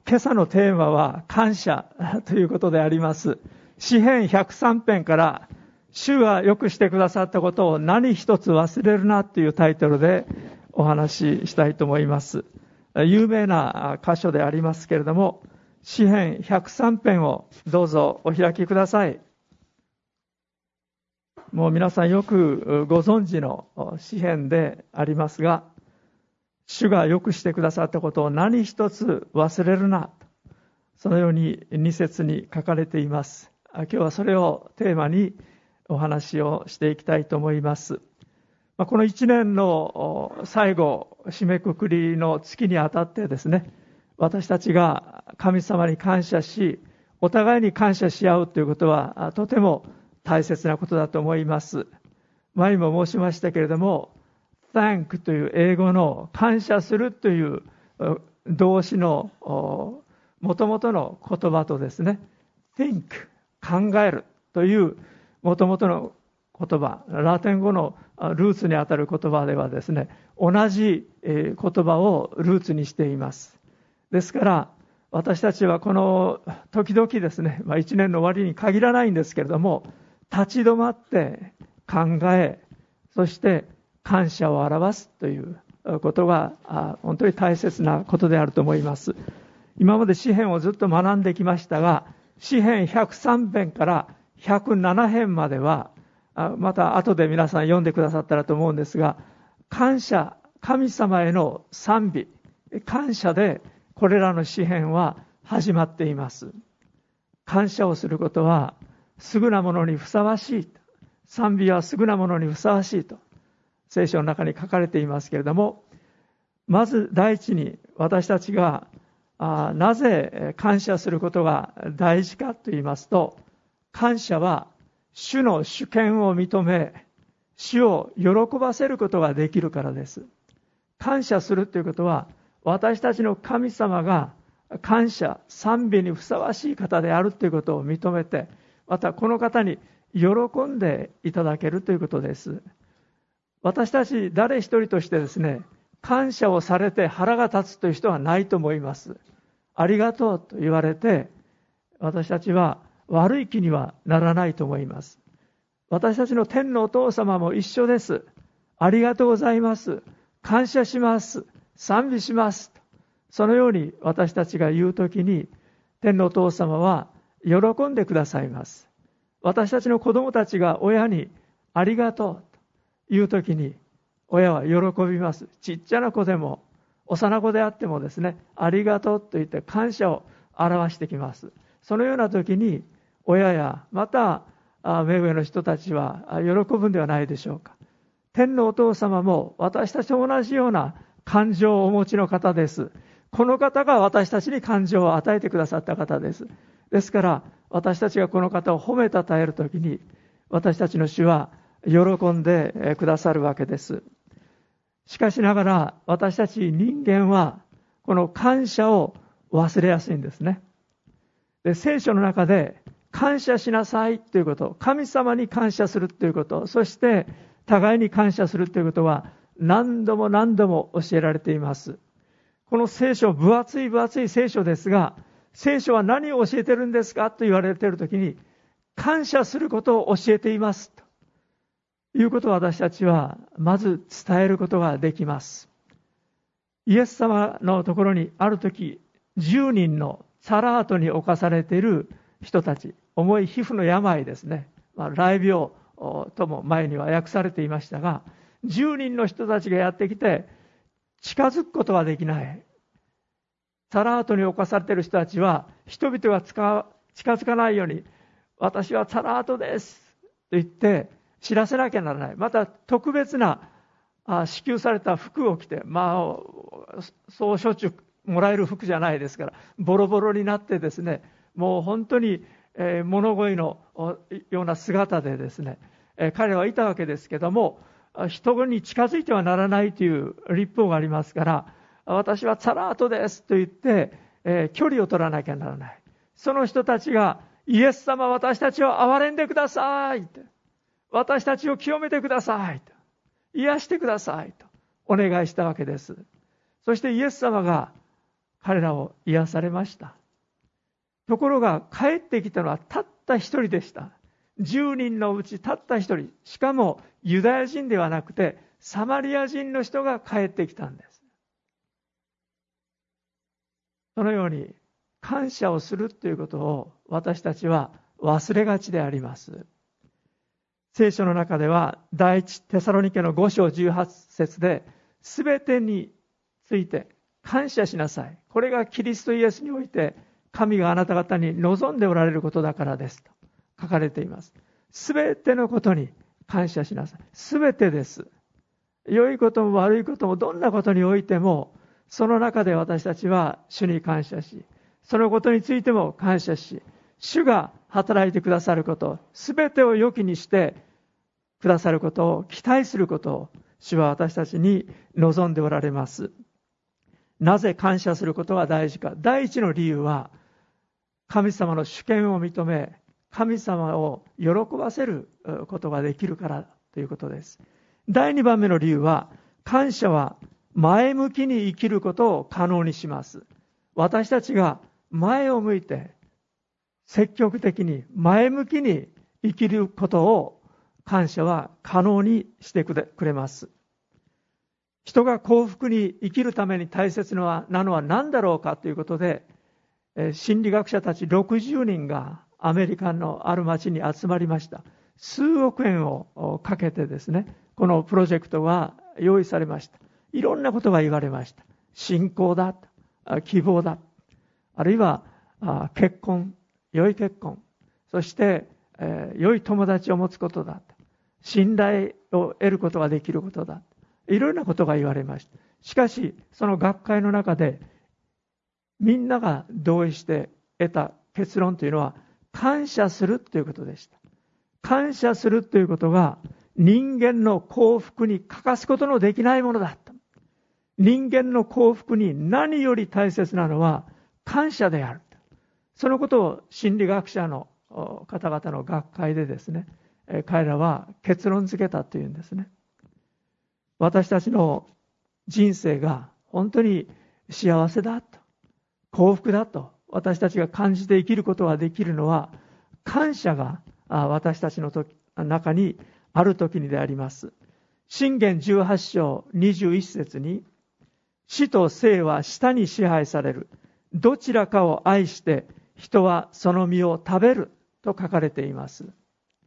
今朝のテーマは感謝ということであります。詩編103編から主が良くしてくださったことを何一つ忘れるなというタイトルでお話ししたいと思います。有名な箇所でありますけれども、詩編103編をどうぞお開きください。もう皆さんよくご存知の詩編でありますが、主が良くしてくださったことを何一つ忘れるな、そのように2節に書かれています。今日はそれをテーマにお話をしていきたいと思います。この1年の最後、締めくくりの月にあたってですね、私たちが神様に感謝し、お互いに感謝し合うということはとても大切なことだと思います。前にも申しましたけれども、thank という英語の感謝するという動詞の元々の言葉とですね、think 考えるという元々の言葉、ラテン語のルーツにあたる言葉ではですね、同じ言葉をルーツにしています。ですから私たちはこの時々ですね、一年の終わりに限らないんですけれども、立ち止まって考え、そして感謝を表すということが本当に大切なことであると思います。今まで詩編をずっと学んできましたが、詩編103編から107編までは、また後で皆さん読んでくださったらと思うんですが、感謝、神様への賛美、感謝でこれらの詩編は始まっています。感謝をすることは優なものにふさわしい、賛美は優なものにふさわしいと聖書の中に書かれていますけれども、まず第一に私たちがなぜ感謝することが大事かと言いますと、感謝は主の主権を認め、主を喜ばせることができるからです。感謝するということは、私たちの神様が感謝、賛美にふさわしい方であるということを認めて、またこの方に喜んでいただけるということです。私たち誰一人としてですね、感謝をされて腹が立つという人はないと思います。ありがとうと言われて、私たちは悪い気にはならないと思います。私たちの天のお父様も一緒です。ありがとうございます。感謝します。賛美します。そのように私たちが言うときに、天のお父様は喜んでくださいます。私たちの子供たちが親にありがとうと言うときに、親は喜びます。ちっちゃな子でも幼子であってもですね、ありがとうと言って感謝を表してきます。そのような時に親やまた目上の人たちは喜ぶんではないでしょうか。天のお父様も私たちと同じような感情をお持ちの方です。この方が私たちに感情を与えてくださった方です。ですから私たちがこの方を褒めたたえるときに、私たちの主は喜んでくださるわけです。しかしながら私たち人間はこの感謝を忘れやすいんですね。で、聖書の中で感謝しなさいということ、神様に感謝するということ、そして互いに感謝するということは何度も何度も教えられています。この聖書、分厚い聖書ですが、聖書は何を教えてるんですかと言われているときに、感謝することを教えていますということを私たちはまず伝えることができます。イエス様のところにあるとき、10人のサラートに侵されている人たち、重い皮膚の病ですね、癩病とも前には訳されていましたが、10人の人たちがやってきて近づくことはできない。サラートに侵されている人たちは人々が近づかないように、私はサラートですと言って知らせなきゃならない。また特別な支給された服を着て、そうしょっちゅうもらえる服じゃないですから、ボロボロになってですね、もう本当に物乞いのような姿でですね、彼はいたわけですけども、人に近づいてはならないという律法がありますから、私はサラートですと言って、距離を取らなきゃならない。その人たちが、イエス様、私たちを憐れんでくださいと、私たちを清めてくださいと、癒してくださいとお願いしたわけです。そしてイエス様が彼らを癒されました。ところが帰ってきたのはたった一人でした。10人のうちたった一人、しかもユダヤ人ではなくてサマリア人の人が帰ってきたんです。そのように感謝をするということを私たちは忘れがちであります。聖書の中では第一テサロニケの5章18節で、すべてについて感謝しなさい。これがキリストイエスにおいて神があなた方に望んでおられることだからですと書かれています。すべてのことに感謝しなさい。すべてです。良いことも悪いこともどんなことにおいても、その中で私たちは主に感謝し、そのことについても感謝し、主が働いてくださること、すべてを良きにしてくださることを期待することを主は私たちに望んでおられます。なぜ感謝することが大事か。第一の理由は、神様の主権を認め、神様を喜ばせることができるからということです。第2番目の理由は、感謝は前向きに生きることを可能にします。私たちが前を向いて積極的に前向きに生きることを感謝は可能にしてくれます。人が幸福に生きるために大切なのは何だろうかということで、心理学者たち60人がアメリカのある町に集まりました。数億円をかけてですね、このプロジェクトが用意されました。いろんなことが言われました。信仰だ、希望だ、あるいは結婚、良い結婚、そして良い友達を持つことだ、信頼を得ることができることだ、いろんなことが言われました。しかしその学会の中でみんなが同意して得た結論というのは、感謝するということでした。感謝するということが人間の幸福に欠かすことのできないものだった。人間の幸福に何より大切なのは感謝である。そのことを心理学者の方々の学会でですね、彼らは結論付けたというんですね。私たちの人生が本当に幸せだと、幸福だと私たちが感じて生きることができるのは、感謝が私たちの中にある時にであります。箴言18章21節に、死と生は舌に支配される。どちらかを愛して人はその実を食べると書かれています。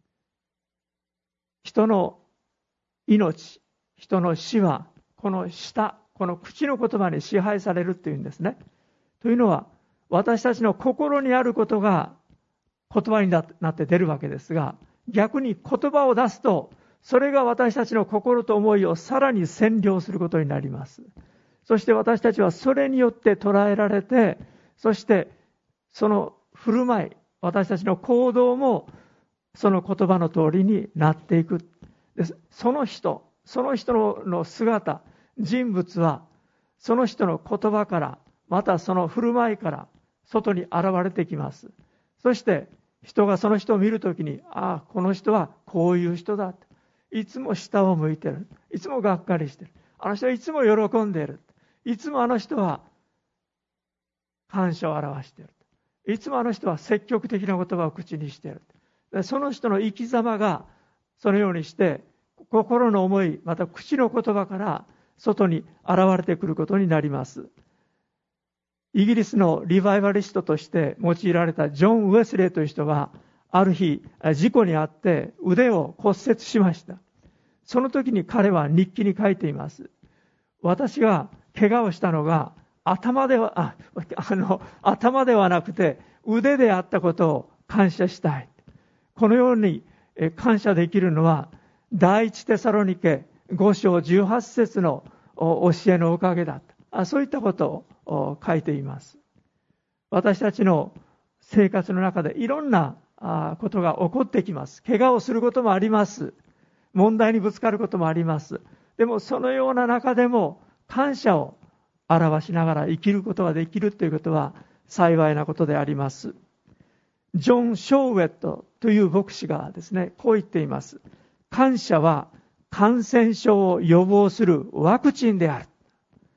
人の命、人の死はこの舌、この口の言葉に支配されるというんですね。というのは、私たちの心にあることが言葉になって出るわけですが、逆に言葉を出すと、それが私たちの心と思いをさらに占領することになります。そして私たちはそれによって捉えられて、そしてその振る舞い、私たちの行動もその言葉の通りになっていく。その人の姿、人物はその人の言葉から、またその振る舞いから外に現れてきます。そして人がその人を見るときに、ああ、この人はこういう人だ。いつも下を向いてる。いつもがっかりしてる。あの人はいつも喜んでいる。いつもあの人は感謝を表している。いつもあの人は積極的な言葉を口にしている。その人の生き様がそのようにして心の思い、また口の言葉から外に現れてくることになります。イギリスのリバイバリストとして用いられたジョン・ウェスレーという人は、ある日事故に遭って腕を骨折しました。その時に彼は日記に書いています。私が怪我をしたのが頭ではなくて腕であったことを感謝したい。このように感謝できるのは第一テサロニケ5章18節の教えのおかげだった。そういったことを書いています。私たちの生活の中でいろんなことが起こってきます。怪我をすることもあります。問題にぶつかることもあります。でもそのような中でも感謝を表しながら生きることができるということは幸いなことであります。ジョン・ショーウェットという牧師がですね、こう言っています。感謝は感染症を予防するワクチンである。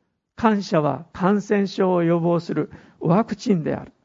感謝は感染症を予防するワクチンである。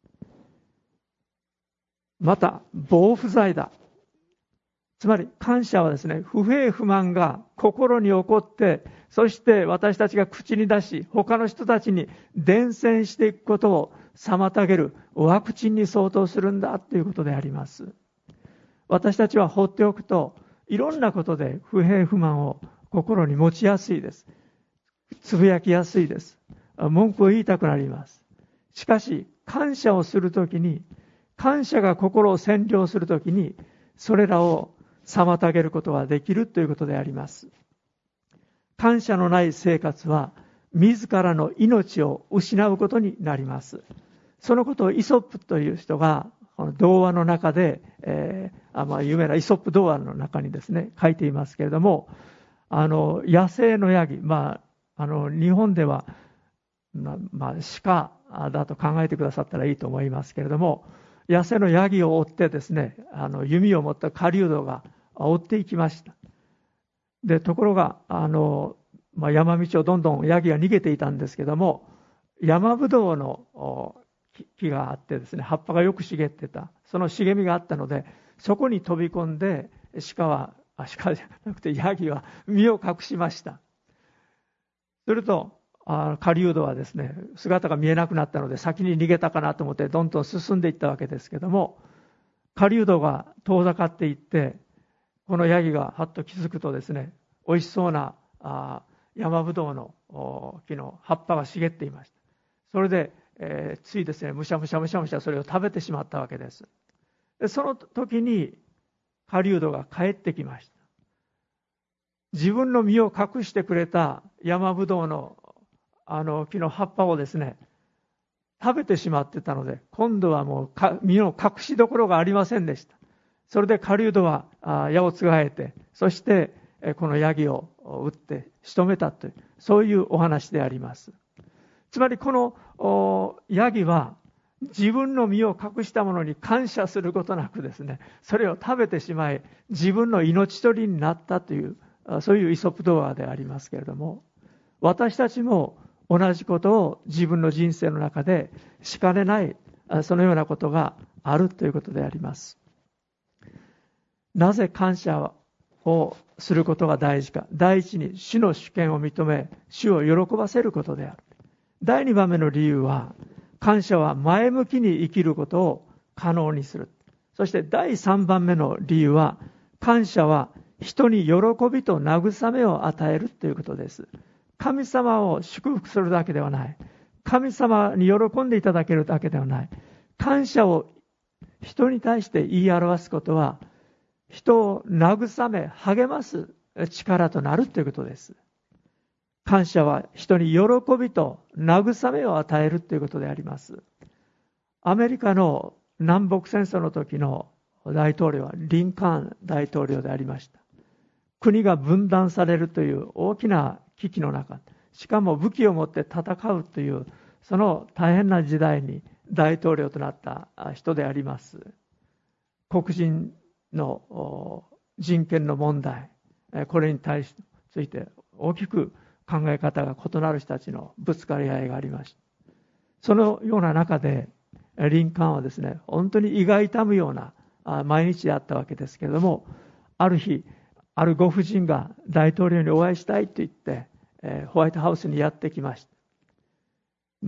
また、防腐剤だ。つまり感謝はですね、不平不満が心に起こって、そして私たちが口に出し、他の人たちに伝染していくことを妨げるワクチンに相当するんだということであります。私たちは放っておくと、いろんなことで不平不満を心に持ちやすいです。つぶやきやすいです。文句を言いたくなります。しかし、感謝をするときに、感謝が心を占領するときに、それらを妨げることができるということであります。感謝のない生活は、自らの命を失うことになります。そのことをイソップという人が、この童話の中で、有名なイソップ童話の中にですね、書いていますけれども、野生のヤギ、日本では、鹿だと考えてくださったらいいと思いますけれども、野生のヤギを追ってですね、弓を持った狩人が追っていきました。で、ところが、山道をどんどんヤギが逃げていたんですけども、山ぶどうの木があってですね、葉っぱがよく茂ってた。その茂みがあったので、そこに飛び込んで、鹿じゃなくてヤギは身を隠しました。すると、狩人はですね、姿が見えなくなったので、先に逃げたかなと思って、どんどん進んでいったわけですけども、狩人が遠ざかっていって、このヤギがはっと気づくとですね、美味しそうな山ぶどうの木の葉っぱが茂っていました。それで、ついですね、むしゃむしゃそれを食べてしまったわけです。でその時に狩人が帰ってきました。自分の身を隠してくれた山ぶどうの木の葉っぱをですね、食べてしまってたので、今度はもう身の隠しどころがありませんでした。それで狩人は矢をつがえて、そしてこのヤギを撃って仕留めたという、そういうお話であります。つまりこのヤギは自分の身を隠したものに感謝することなくですね、それを食べてしまい、自分の命取りになったという、そういうイソップ童話でありますけれども、私たちも同じことを自分の人生の中でしかねない、そのようなことがあるということであります。なぜ感謝をすることが大事か。第一に主の主権を認め、主を喜ばせることである。第2番目の理由は、感謝は前向きに生きることを可能にする。そして第3番目の理由は、感謝は人に喜びと慰めを与えるということです。神様を祝福するだけではない。神様に喜んでいただけるだけではない。感謝を人に対して言い表すことは、人を慰め、励ます力となるということです。感謝は人に喜びと慰めを与えるということであります。アメリカの南北戦争の時の大統領はリンカーン大統領でありました。国が分断されるという大きな危機の中、しかも武器を持って戦うという、その大変な時代に大統領となった人であります。黒人の人権の問題、これについて大きく考え方が異なる人たちのぶつかり合いがありました。そのような中でリンカーンはですね、本当に胃が痛むような毎日であったわけですけれども、ある日あるご婦人が大統領にお会いしたいと言ってホワイトハウスにやってきました。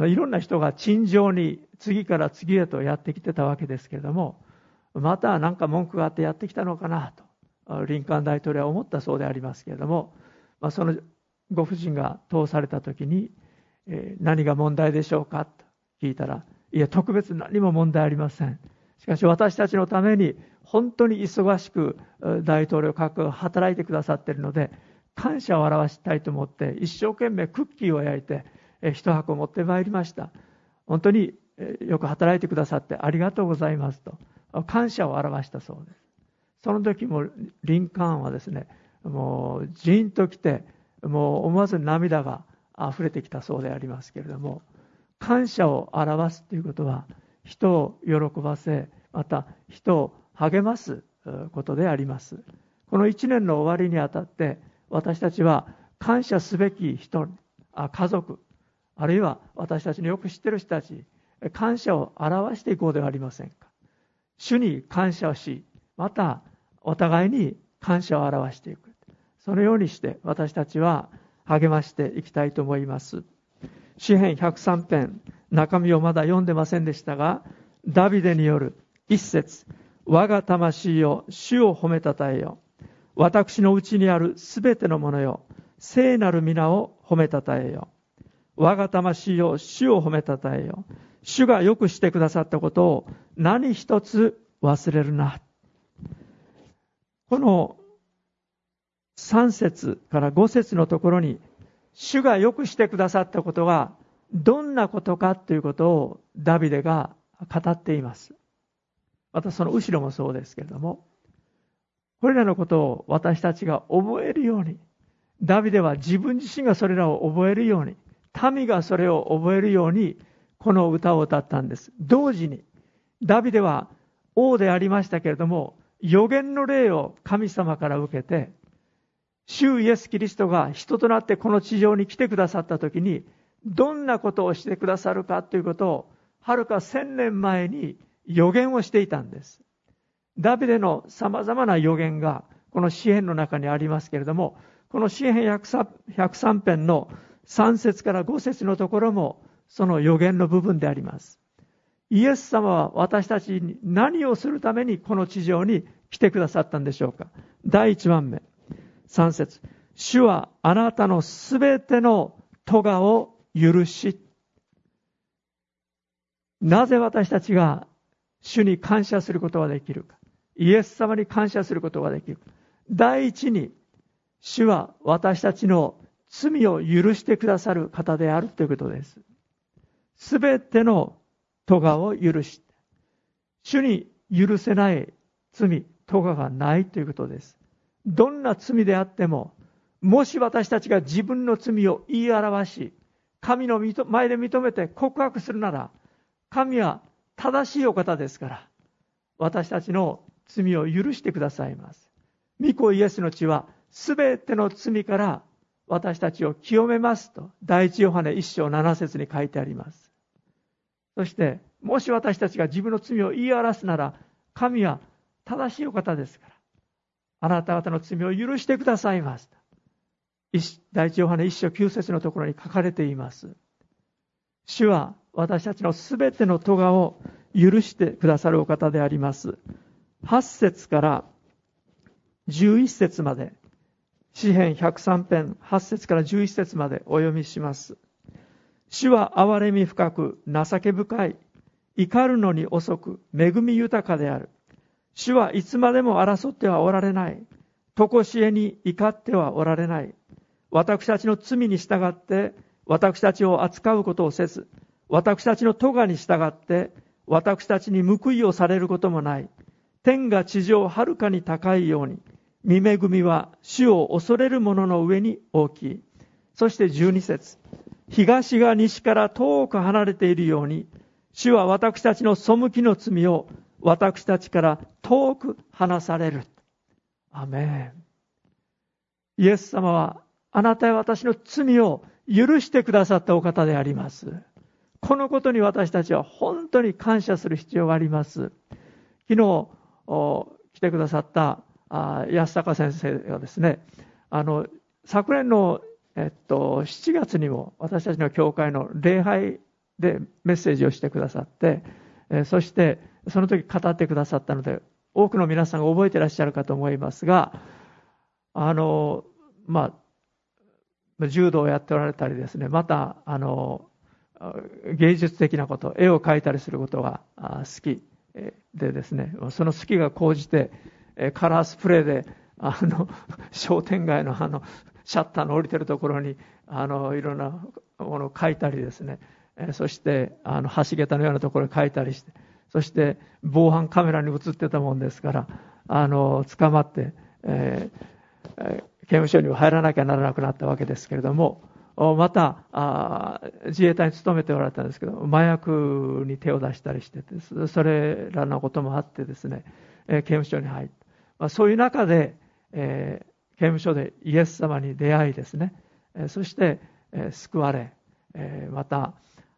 いろんな人が陳情に次から次へとやってきてたわけですけれども、また何か文句があってやってきたのかなとリンカーン大統領は思ったそうでありますけれども、そのご婦人が通された時に、何が問題でしょうかと聞いたら、いや特別何も問題ありません。しかし私たちのために本当に忙しく大統領閣下が働いてくださっているので、感謝を表したいと思って一生懸命クッキーを焼いて一箱持ってまいりました。本当によく働いてくださってありがとうございますと感謝を表したそうです。その時もリンカーンはですね、もうジーンときて、もう思わず涙が溢れてきたそうでありますけれども、感謝を表すということは人を喜ばせ、また人を励ますことであります。この1年の終わりにあたって私たちは感謝すべき人、家族、 あるいは私たちのよく知っている人たち、感謝を表していこうではありませんか。主に感謝をし、またお互いに感謝を表していく。そのようにして私たちは励ましていきたいと思います。詩編103編、中身をまだ読んでませんでしたが、ダビデによる一節、我が魂よ、主を褒めたたえよ。私のうちにあるすべてのものよ、聖なる皆を褒めたたえよ。我が魂よ、主を褒めたたえよ。主がよくしてくださったことを何一つ忘れるな。この3節から5節のところに、主がよくしてくださったことがどんなことかということをダビデが語っています。またその後ろもそうですけれども、これらのことを私たちが覚えるように、ダビデは自分自身がそれらを覚えるように、民がそれを覚えるようにこの歌を歌ったんです。同時にダビデは王でありましたけれども、預言の霊を神様から受けて、主イエス・キリストが人となってこの地上に来てくださった時にどんなことをしてくださるかということをはるか1000年前に預言をしていたんです。ダビデのさまざまな預言がこの詩編の中にありますけれども、この詩編103編の3節から5節のところもその預言の部分であります。イエス様は私たちに何をするためにこの地上に来てくださったんでしょうか。第1番目3節、主はあなたのすべての咎を許し。なぜ私たちが主に感謝することができるか、イエス様に感謝することができるか。第一に、主は私たちの罪を許してくださる方であるということです。すべての咎を許して、主に許せない罪、咎がないということです。どんな罪であっても、もし私たちが自分の罪を言い表し、神の前で認めて告白するなら、神は正しいお方ですから、私たちの罪を許してくださいます。御子イエスの血は、すべての罪から私たちを清めますと、第一ヨハネ1章7節に書いてあります。そして、もし私たちが自分の罪を言い表すなら、神は正しいお方ですから、あなた方の罪を許してくださいます。第一ヨハネ1章9節のところに書かれています。主は私たちのすべての咎を許してくださるお方であります。8節から11節まで、詩編103編8節から11節までお読みします。主は憐れみ深く情け深い、怒るのに遅く恵み豊かである。主はいつまでも争ってはおられない。常しえに怒ってはおられない。私たちの罪に従って私たちを扱うことをせず、私たちの咎に従って私たちに報いをされることもない。天が地上はるかに高いように、御恵みは主を恐れる者の上に大きい。そして12節、東が西から遠く離れているように、主は私たちの背きの罪を私たちから遠く離される。アメン。イエス様はあなたや私の罪を許してくださったお方であります。このことに私たちは本当に感謝する必要があります。昨日来てくださった安高先生がですね、昨年の、7月にも私たちの教会の礼拝でメッセージをしてくださって、そしてその時語ってくださったので、多くの皆さんが覚えていらっしゃるかと思いますが、柔道をやっておられたりですね、また芸術的なこと、絵を描いたりすることが好きでですね、その好きが高じてカラースプレーで商店街のシャッターの降りてるところにいろんなものを描いたりですね、そして橋桁のようなところに描いたりして、そして防犯カメラに映ってたもんですから捕まって、刑務所には入らなきゃならなくなったわけですけれども、また自衛隊に勤めておられたんですけど、麻薬に手を出したりしてて、それらのこともあってですね、刑務所に入って、そういう中で、刑務所でイエス様に出会いですね、そして救われ、 また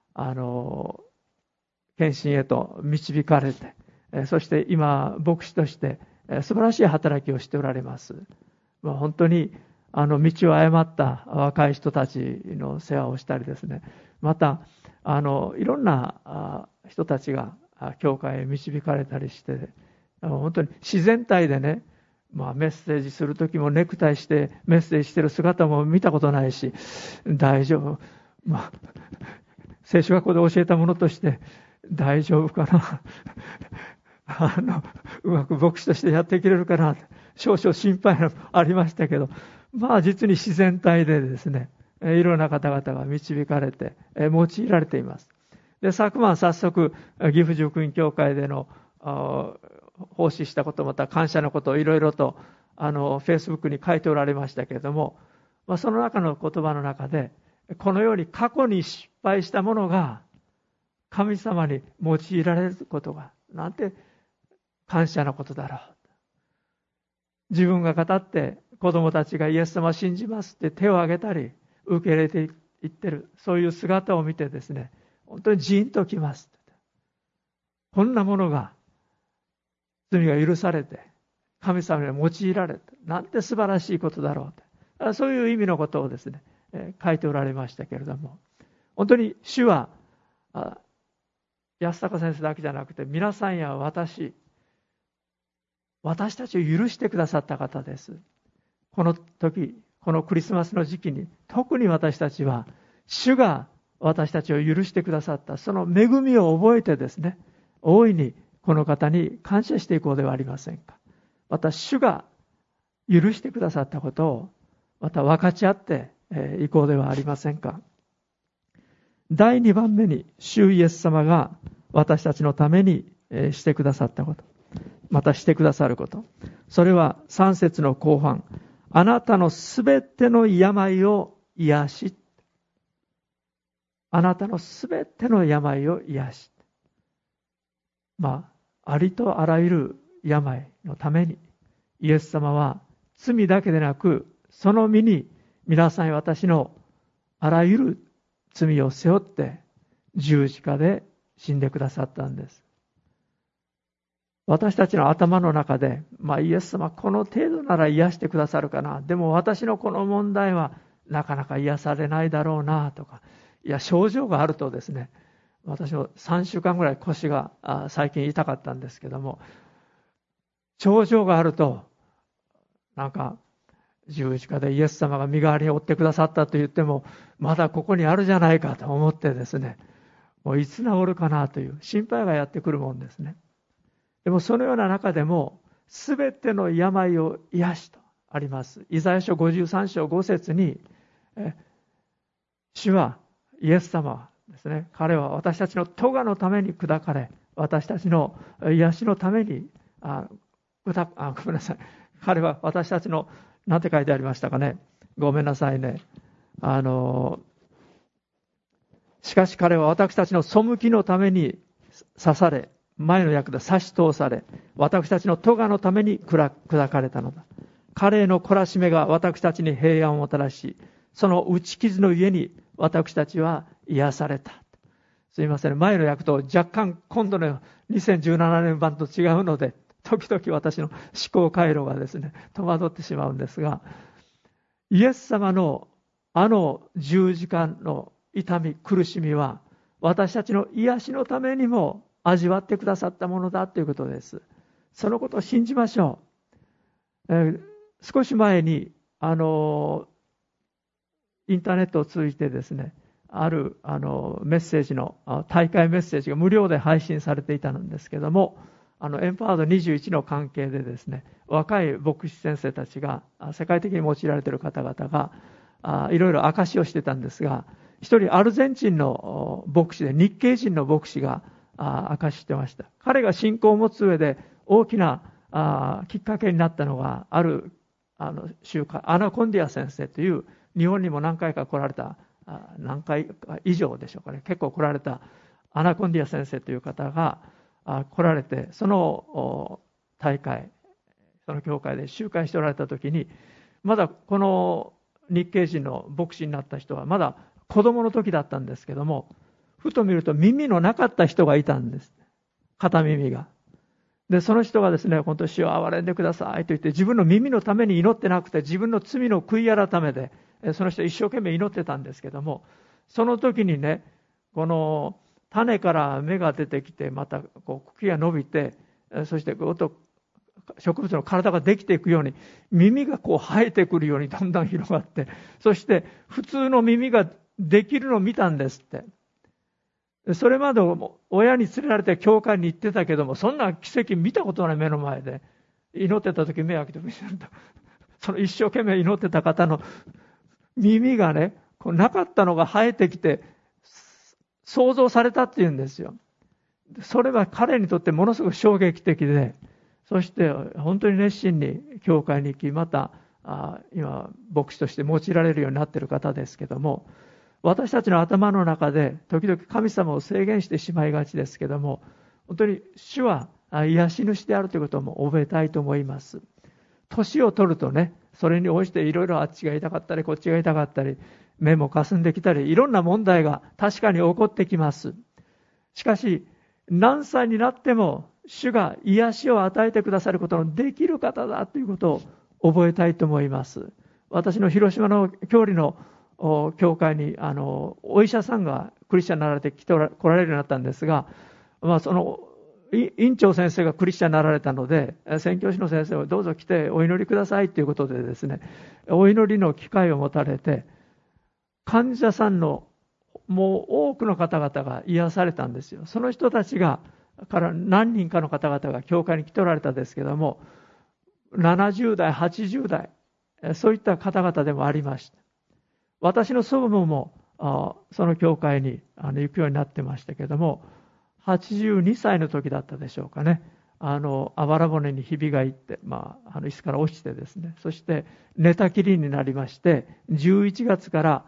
献身へと導かれて、そして今牧師として素晴らしい働きをしておられます。本当に道を誤った若い人たちの世話をしたりですね、またいろんな人たちが教会へ導かれたりして、本当に自然体でね、メッセージする時もネクタイしてメッセージしてる姿も見たことないし、大丈夫、聖書学校で教えたものとして大丈夫かなうまく牧師としてやっていけれるかな、少々心配がありましたけど、実に自然体でですね、いろんな方々が導かれて用いられています。で、昨晩早速岐阜塾福音教会での奉仕したこと、また感謝のことをいろいろとフェイスブックに書いておられましたけれども、その中の言葉の中で、このように過去に失敗したものが神様に用いられることがなんて感謝のことだろう。自分が語って子供たちがイエス様を信じますって手を挙げたり受け入れていってる、そういう姿を見てですね、本当にジーンときます。こんなものが罪が許されて神様に用いられて、なんて素晴らしいことだろうと、そういう意味のことをですね、書いておられましたけれども、本当に主は安高先生だけじゃなくて皆さんや私たちを許してくださった方です。この時、このクリスマスの時期に特に私たちは主が私たちを許してくださったその恵みを覚えてですね、大いにこの方に感謝していこうではありませんか。また主が許してくださったことをまた分かち合っていこうではありませんか。第2番目に、主イエス様が私たちのためにしてくださったこと、またしてくださること、それは3節の後半、あなたのすべての病を癒し、あなたのすべての病を癒し、ありとあらゆる病のためにイエス様は罪だけでなく、その身に皆さん私のあらゆる罪を背負って十字架で死んでくださったんです。私たちの頭の中で、イエス様この程度なら癒してくださるかな、でも私のこの問題はなかなか癒されないだろうなとか、症状があるとですね、私も3週間ぐらい腰が最近痛かったんですけども、症状があるとなんか十字架でイエス様が身代わりに負ってくださったと言ってもまだここにあるじゃないかと思ってですね、もういつ治るかなという心配がやってくるもんですね。でもそのような中でもすべての病を癒しとあります。イザヤ書53章5節に、主はイエス様はですね、彼は私たちの咎のために砕かれ、私たちの癒しのためにごめんなさい、彼は私たちのなんて書いてありましたかね、ごめんなさいね、しかし彼は私たちの背きのために刺され、前の訳で刺し通され、私たちの咎のために砕かれたのだ。彼への懲らしめが私たちに平安をもたらし、その打ち傷のゆえに私たちは癒された。すみません、前の訳と若干今度の2017年版と違うので、時々私の思考回路がですね戸惑ってしまうんですが、イエス様の十字架の痛み苦しみは私たちの癒しのためにも味わってくださったものだということです。そのことを信じましょう。少し前にインターネットを通じてですね、あるメッセージの大会メッセージが無料で配信されていたんですけども、エンパワード21の関係でですね、若い牧師先生たちが世界的に用いられている方々がいろいろ証しをしてたんですが、一人アルゼンチンの牧師で日系人の牧師が証ししてました。彼が信仰を持つ上で大きなきっかけになったのが、ある宗教アナコンディア先生という日本にも何回か来られた、何回か以上でしょうかね、結構来られたアナコンディア先生という方が来られて、その大会、その教会で集会しておられた時に、まだこの日系人の牧師になった人はまだ子供の時だったんですけども、ふと見ると耳のなかった人がいたんです。片耳が。で、その人がですね、本当、主を憐れんでくださいと言って、自分の耳のために祈ってなくて、自分の罪の悔い改めで、その人一生懸命祈ってたんですけども、その時にね、この種から芽が出てきて、またこう茎が伸びて、そしてこうと植物の体ができていくように、耳がこう生えてくるようにだんだん広がって、そして普通の耳ができるのを見たんですって。それまで親に連れられて教会に行ってたけども、そんな奇跡見たことない目の前で、祈ってた時目を開けて見せると、その一生懸命祈ってた方の耳がね、こうなかったのが生えてきて、想像されたっていうんですよ。それは彼にとってものすごく衝撃的で、そして本当に熱心に教会に行き、また今牧師として用いられるようになっている方ですけども、私たちの頭の中で時々神様を制限してしまいがちですけども、本当に主は癒し主であるということも覚えたいと思います。年を取るとね、それに応じていろいろあっちが痛かったりこっちが痛かったり、目もかすんできたり、いろんな問題が確かに起こってきます。しかし何歳になっても主が癒しを与えてくださることのできる方だということを覚えたいと思います。私の広島の教理の教会にお医者さんがクリスチャンになられて来られるようになったんですが、その院長先生がクリスチャンになられたので、宣教師の先生をどうぞ来てお祈りくださいということでですね、お祈りの機会を持たれて、患者さんのもう多くの方々が癒されたんですよ。その人たちから何人かの方々が教会に来ておられたんですけども、70代、80代、そういった方々でもありました。私の祖母もその教会に行くようになってましたけども、82歳の時だったでしょうかね。あばら骨にひびがいって、椅子から落ちてですね、そして寝たきりになりまして、11月から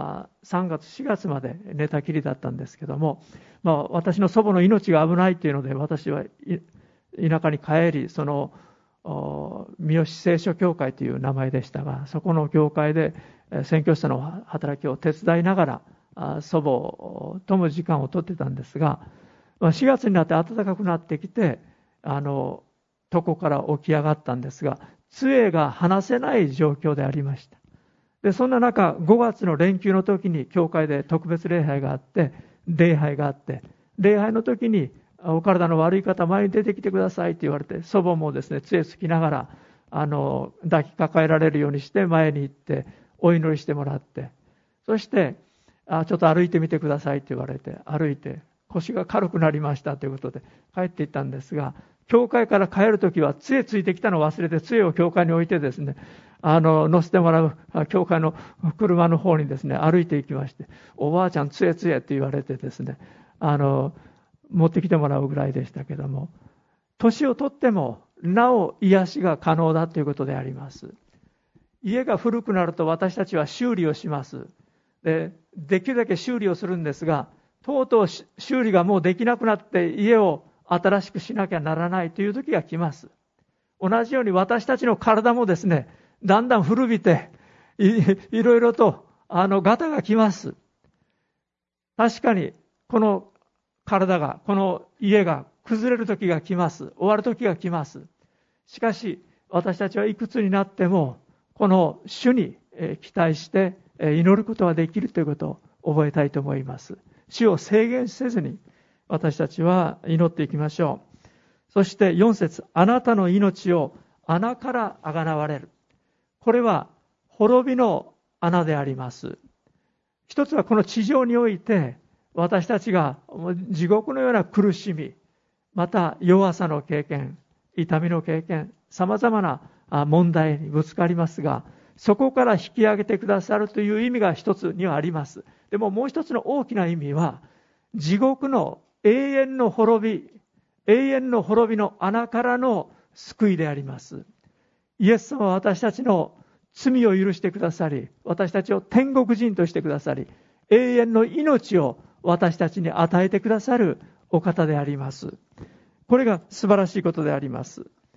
3月、4月まで寝たきりだったんですけども、私の祖母の命が危ないというので、私は田舎に帰り、その三好聖書教会という名前でしたが、そこの教会で宣教師さんの働きを手伝いながら祖母とも時間をとってたんですが、4月になって暖かくなってきて、床から起き上がったんですが、杖が離せない状況でありました。で、そんな中、5月の連休の時に教会で特別礼拝があって、礼拝があって、礼拝の時にお体の悪い方前に出てきてくださいと言われて、祖母もですね、杖つきながら抱きかかえられるようにして前に行ってお祈りしてもらって、そしてちょっと歩いてみてくださいと言われて、歩いて腰が軽くなりましたということで帰っていったんですが、教会から帰るときは杖ついてきたのを忘れて、杖を教会に置いてですね、乗せてもらう教会の車の方にですね、歩いていきまして、おばあちゃん杖杖って言われてですね、持ってきてもらうぐらいでしたけども、年を取ってもなお癒しが可能だということであります。家が古くなると私たちは修理をします。できるだけ修理をするんですが、とうとう修理がもうできなくなって家を新しくしなきゃならないという時が来ます。同じように私たちの体もですね、だんだん古びて いろいろとガタが来ます。確かにこの体が、この家が崩れる時が来ます。終わる時が来ます。しかし私たちはいくつになってもこの主に期待して祈ることができるということを覚えたいと思います。主を制限せずに私たちは祈っていきましょう。そして4節、あなたの命を穴からあがなわれる。これは滅びの穴であります。一つはこの地上において私たちが地獄のような苦しみ、また弱さの経験、痛みの経験、様々な問題にぶつかりますが、そこから引き上げてくださるという意味が一つにはあります。でももう一つの大きな意味は、地獄の永遠の滅びの穴からの救いであります。イエス様は私たちの罪を許してくださり、私たちを天国人としてくださり、永遠の命を私たちに与えてくださるお方であります。これが素晴らしいことであります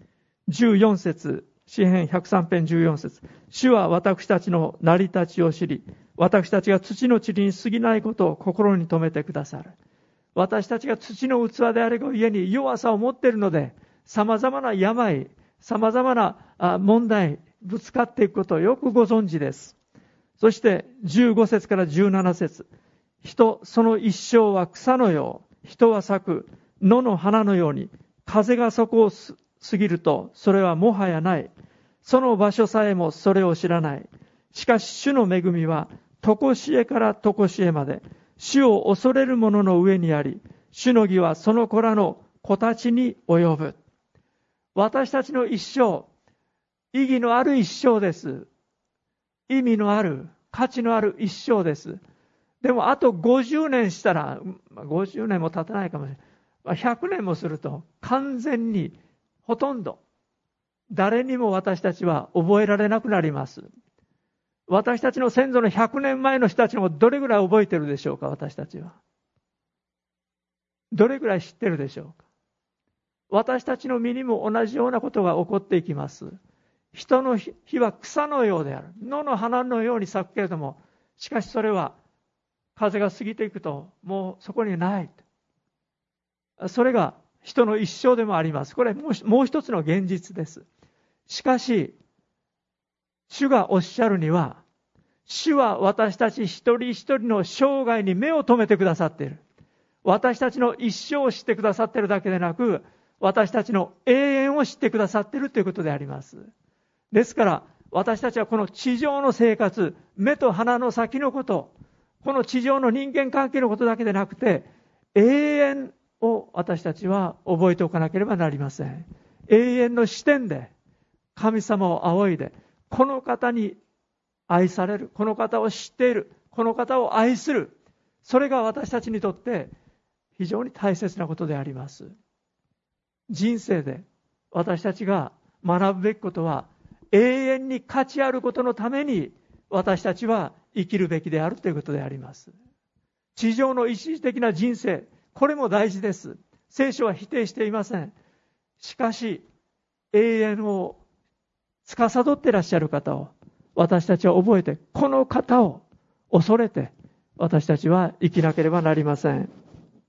。14節、詩編103編14節、主は私たちの成り立ちを知り、 私たちが土の塵に過ぎないことを心に留めてくださる。私たちが土の器であるがゆえに弱さを持っているので、様々な病、様々な問題、ぶつかっていくことをよくご存知です。そして15節から17節、人、その一生は草のよう、人は咲く野の花のように、風がそこを過ぎると、それはもはやない。その場所さえもそれを知らない。しかし主の恵みは、常しえから常しえまで、主を恐れる者の上にあり、主の義はその子らの子たちに及ぶ。私たちの一生、意義のある一生です。意味のある、価値のある一生です。でもあと50年したら、50年も経たないかもしれない。100年もすると完全にほとんど誰にも私たちは覚えられなくなります。私たちの先祖の100年前の人たちもどれぐらい覚えてるでしょうか、私たちは。どれぐらい知ってるでしょうか。私たちの身にも同じようなことが起こっていきます。人の日は草のようである。野の花のように咲くけれども、しかしそれは風が過ぎていくともうそこにない。それが人の一生でもあります。これもう一つの現実です。しかし、主がおっしゃるには、主は私たち一人一人の生涯に目を留めてくださっている。私たちの一生を知ってくださっているだけでなく、私たちの永遠を知ってくださっているということであります。ですから、私たちはこの地上の生活、目と鼻の先のこと、この地上の人間関係のことだけでなくて、永遠を私たちは覚えておかなければなりません。永遠の視点で神様を仰いで、この方に愛される、この方を知っている、この方を愛する、それが私たちにとって非常に大切なことであります。人生で私たちが学ぶべきことは、永遠に価値あることのために私たちは生きるべきであるということであります。地上の一時的な人生、これも大事です。聖書は否定していません。しかし、永遠を司っていらっしゃる方を私たちは覚えて、この方を恐れて私たちは生きなければなりません。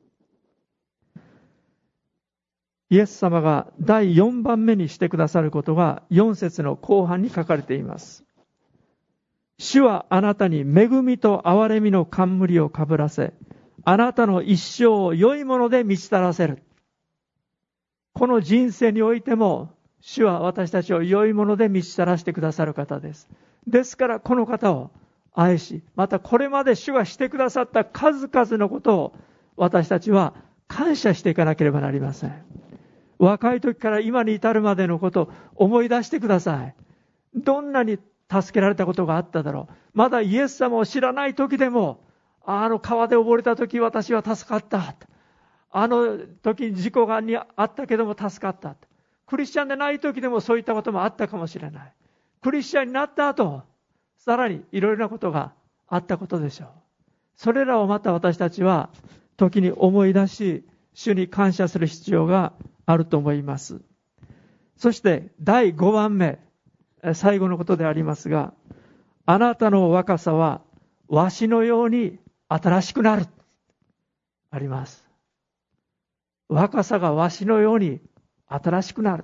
イエス様が第4番目にしてくださることが4節の後半に書かれています。主はあなたに恵みと憐れみの冠をかぶらせ、あなたの一生を良いもので満ち足らせる。この人生においても、主は私たちを良いもので満ち足らせてくださる方です。ですからこの方を愛し、またこれまで主がしてくださった数々のことを私たちは感謝していかなければなりません。若い時から今に至るまでのことを思い出してください。どんなに助けられたことがあっただろう。まだイエス様を知らない時でも、川で溺れた時私は助かった。あの時事故があったけども助かった。クリスチャンでない時でもそういったこともあったかもしれない。クリスチャンになった後、さらにいろいろなことがあったことでしょう。それらをまた私たちは時に思い出し、主に感謝する必要があると思います。そして第5番目、最後のことでありますが、あなたの若さはわしのように新しくなる。あります。若さがわしのように新しくなる。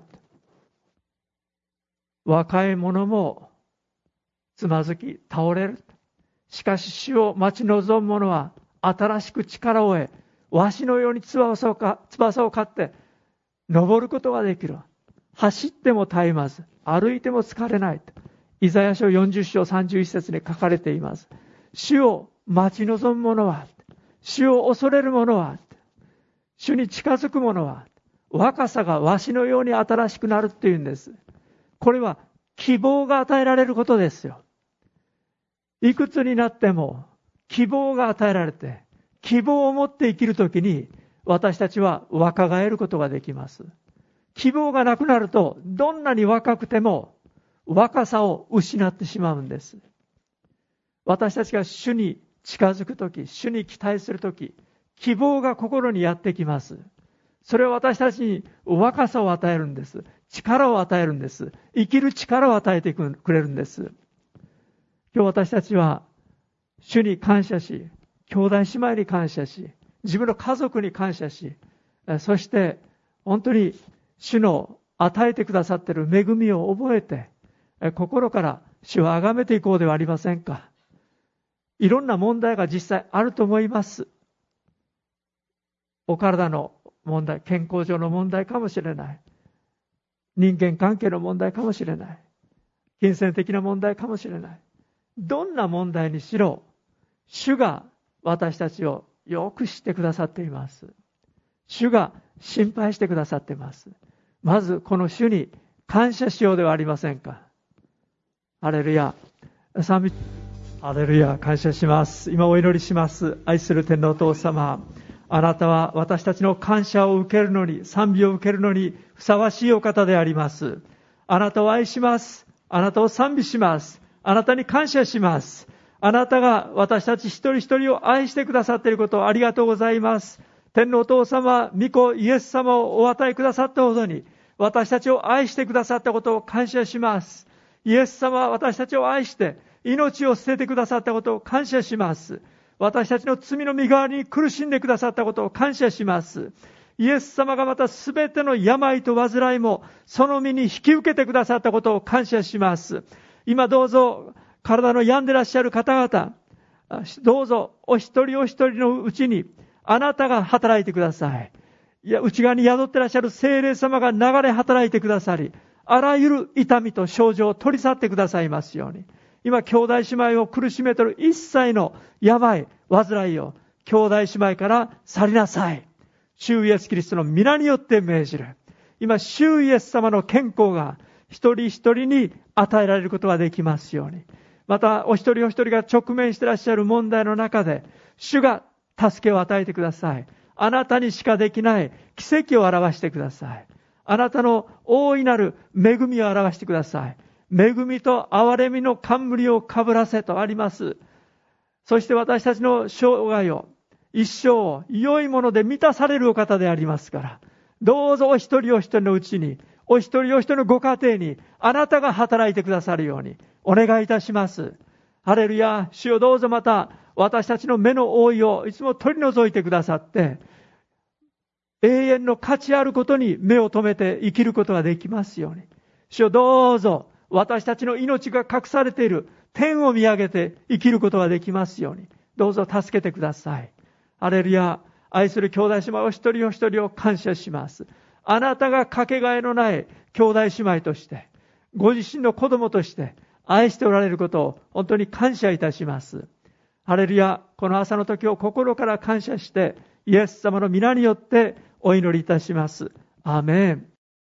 若い者もつまずき倒れる。しかし主を待ち望む者は新しく力を得、わしのように翼を刈って登ることができる。走っても絶えまず、歩いても疲れない。イザヤ書40章31節に書かれています。主を待ち望む者は、主を恐れる者は、主に近づく者は、若さがわしのように新しくなるっていうんです。これは希望が与えられることですよ。いくつになっても希望が与えられて、希望を持って生きるときに私たちは若返ることができます。希望がなくなると、どんなに若くても若さを失ってしまうんです。私たちが主に近づくとき、主に期待するとき、希望が心にやってきます。それは私たちに若さを与えるんです。力を与えるんです。生きる力を与えてくれるんです。今日私たちは主に感謝し、兄弟姉妹に感謝し、自分の家族に感謝し、そして本当に主の与えてくださっている恵みを覚えて、心から主を崇めていこうではありませんか。いろんな問題が実際あると思います。お体の問題、健康上の問題かもしれない。人間関係の問題かもしれない。金銭的な問題かもしれない。どんな問題にしろ、主が私たちをよく知ってくださっています。主が心配してくださっています。まずこの主に感謝しようではありませんか。ハレルヤ。ハレルヤ、感謝します。今お祈りします。愛する天のお父様、あなたは私たちの感謝を受けるのに、賛美を受けるのにふさわしいお方であります。あなたを愛します。あなたを賛美します。あなたに感謝します。あなたが私たち一人一人を愛してくださっていることをありがとうございます。天のお父様、御子イエス様をお与えくださったほどに、私たちを愛してくださったことを感謝します。イエス様は私たちを愛して命を捨ててくださったことを感謝します。私たちの罪の身代わりに苦しんでくださったことを感謝します。イエス様がまたすべての病と患いもその身に引き受けてくださったことを感謝します。今どうぞ体の病んでらっしゃる方々、どうぞお一人お一人のうちにあなたが働いてください。いや、内側に宿ってらっしゃる聖霊様が流れ働いてくださり、あらゆる痛みと症状を取り去ってくださいますように。今、兄弟姉妹を苦しめている一切の病、患いを兄弟姉妹から去りなさい。主イエスキリストの皆によって命じる。今、主イエス様の健康が一人一人に与えられることができますように。また、お一人お一人が直面していらっしゃる問題の中で、主が助けを与えてください。あなたにしかできない奇跡を表してください。あなたの大いなる恵みを表してください。恵みと憐れみの冠をかぶらせとあります。そして私たちの生涯を、一生を良いもので満たされるお方でありますから、どうぞお一人お一人のうちに、お一人お一人のご家庭に、あなたが働いてくださるようにお願いいたします。ハレルヤ、主よどうぞまた私たちの目の覆いをいつも取り除いてくださって、永遠の価値あることに目を留めて生きることができますように。主よどうぞ私たちの命が隠されている天を見上げて生きることができますように。どうぞ助けてください。ハレルヤ、愛する兄弟姉妹お一人お一人を感謝します。あなたがかけがえのない兄弟姉妹として、ご自身の子供として愛しておられることを本当に感謝いたします。ハレルヤ、この朝の時を心から感謝して、イエス様の皆によってお祈りいたします。アーメン。